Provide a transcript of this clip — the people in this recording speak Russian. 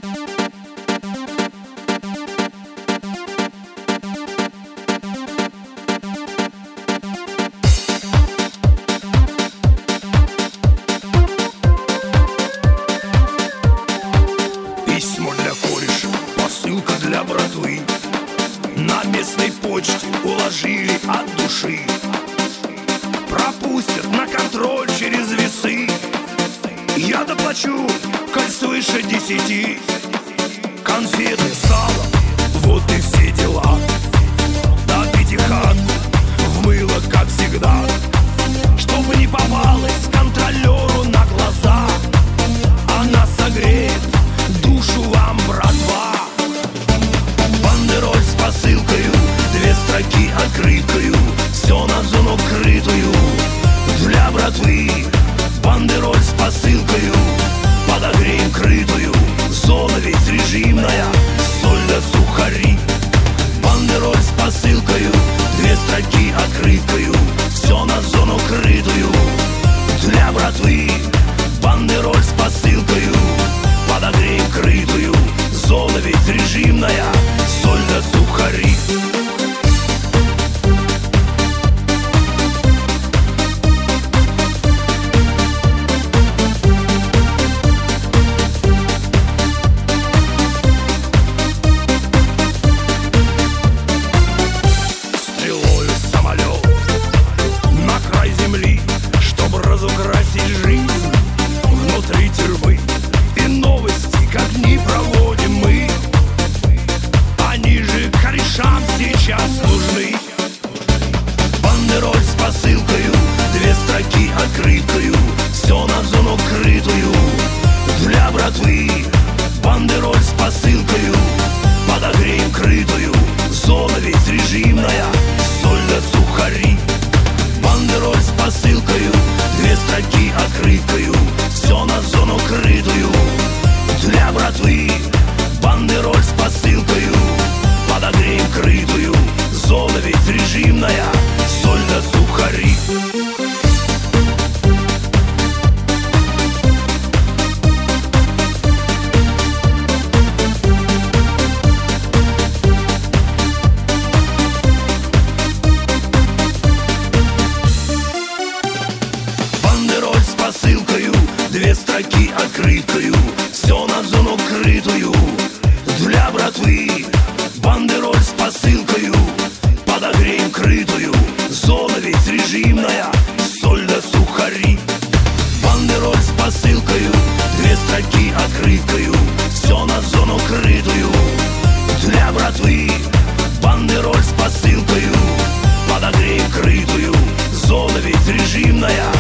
Письмо для кореша, посылка для братвы. На местной почте уложили от души. Пропустят на контроль через весы. Я доплачу, коль свыше 10. Конфеты, сало, вот и все дела. Да пятихатку в мыло, как всегда, чтобы не попалась контролеру на глаза. Она согреет душу вам, братва. Бандероль с посылкою, 2 строки открыткою, все на зону крытую для братвы. Бандероль с посылкою, подогреем крытую, зона ведь режимная, соль да сухари. Бандероль с посылкою, 2 строки открыткою, все на зону крытую для братвы. Бандероль с посылкою, подогреем крытую, зона ведь режимная, соль да сухари. Стрелою самолет на край земли, чтобы разукрасить жизнь внутри тюрьмы. И новости, как дни проводим мы, они же корешам сейчас нужны. Бандероль с посылкою, 2 строки открыткою, все на зону крытую для братвы. Бандероль с посылкою, подогреем крытую, зона ведь режимная, соль да сухари. Бандероль с посылкою, 2 строки открыткою, все на зону крытую для братвы. Бандероль с посылкою, подогреем крытую, зона ведь режимная, соль да сухари. Бандероль с посылкою, 2 строки открыткою, все на зону крытую для братвы. Бандероль с посылкою, подогреем крытую, зона ведь режимная, соль да сухари. Бандероль с посылкою, 2 строки открыткою, все на зону крытую для братвы. Бандероль с посылкою, подогреем крытую, зона ведь режимная,